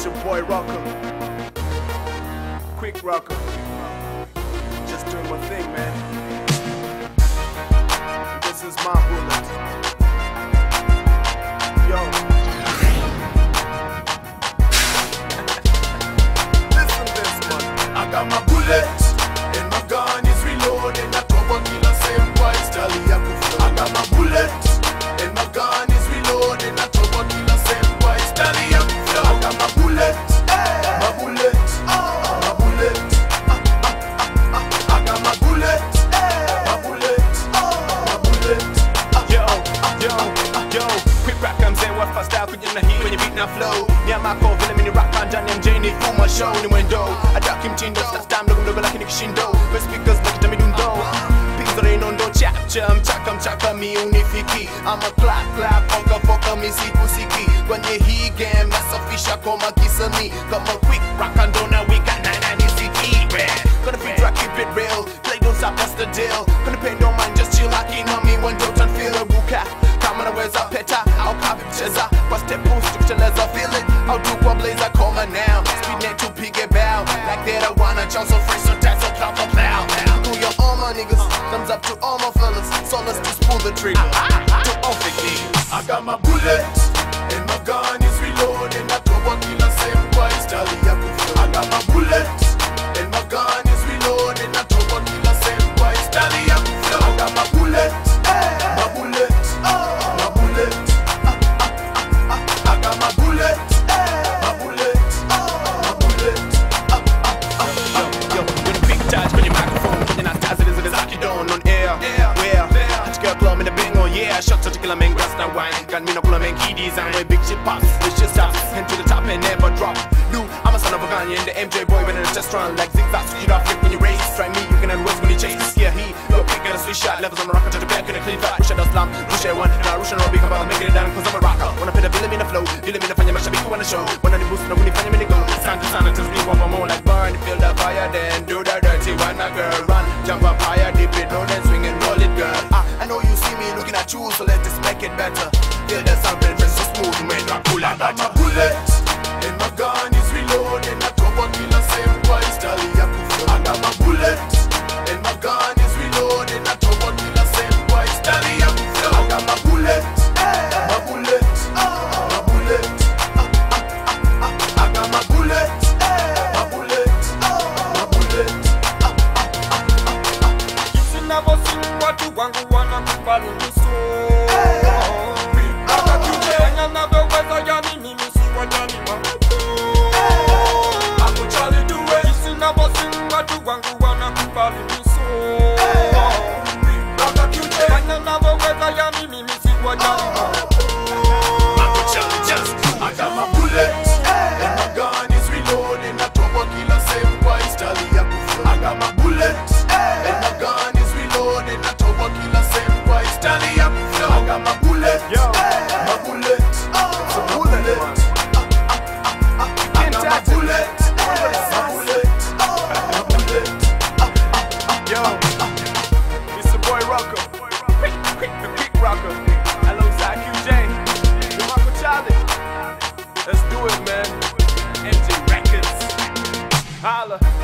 It's your boy Rocker, Quick Rocker. Just doing my thing, man. This is my bullet. Yo. Listen to this one. I got my bullet and my gun is reloaded. Na toba kila same boys tali ya kufa. I got my bullet and my gun is reloaded. Na toba kila same boys tali ya kufa. I got my bullet, my bullet, my bullet. I got my bullet, my bullet, my bullet. Yo, quick rap mzee wa fast style kwenye na hii kwenye beat na flow. Nyama kwa vile mini rap ndani ya mjini fuma show ni mwendo. Adaki mtindo sasa time ndogo lakini kishindo. With speakers nakita midundo. Pings are in ondo chapcha mchaka mi unifiki. I'm a clap foka mi sikusiki. Kwenye hii game nasafisha koma kisani. Kama quick rock ndona wika na nisiki. Gonna be track keep it real. Play don't stop that's the deal. Gonna pay no mind just chill haki na mi when don't feel a buka. Kama naweza peta au kapi mcheza kwa step boost kuteleza feel it au do kwa blaze koma now speed net to pige bow like that I wanna jump so fresh so tight so plow for plow to your all my niggas thumbs up to all my fellas so let's just pull the trigger to all the niggas. I got my bullet and my gun is reloaded. Na toba kila same boys tali ya kufa. I got my bullet and my gun is reloaded. Na toba kila same boys tali ya kufa. I got my bullet, my bullet, my bullet. I got my bullet, my bullet, my bullet. Yo, with a big touch when your microphone when you're not as it is Akidon on air where hot girl club in the bingo yeah shot to kill a man grass now wine can me no pull a man key design where big shit pops this shit stops and to the top and never drop. Dude, I'm a son of a gun in the MJ boy when it's just run like zigzags you off flip when you race try me you can unwest when you chase yeah he go quick and a sweet shot levels on the rocker to the back in a clean flat push it slam push it one now rush and all big about making it down cause I'm a rocker wanna put a bill in the flow deal in the fanya masha big wanna show when I boost no when you fanya me go sound to sound until we want more like burn feel the fire then do the dirty one a girl run jump up higher dip it low then swing and roll it girl I know you see me looking at you so let's just make it better feel the sound fresh so smooth man rock cool I got my bullet and my gun is reloaded. Na toba kila same boys tali ya kufa. I got my bullet and my gun is reloaded. Na toba kila same boys tali ya kufa. I got my bullet, my bullet, my bullet. I got my bullet, my bullet, my bullet. Sinavosini watu wangu wanakubali nusu. Fanya navyoweza yani mimi si wajali makutu. Sinavosini watu wangu wanakubali nusu. Fanya navyoweza yani mimi si wajali makutu. I got my bullet and my gun is reloaded. Na toba kila same boys tali ya kufa. I got my bullet and my gun is reloaded. Na toba kila same boys tali ya kufa. I got my bullet, my bullet, my bullet. I got my bullet, my bullet, my bullet. Yo, it's the boy Rocker, Quick Rocker, alongside QJ, the Marco Charlie. Let's do it, man. MJ Records, holla.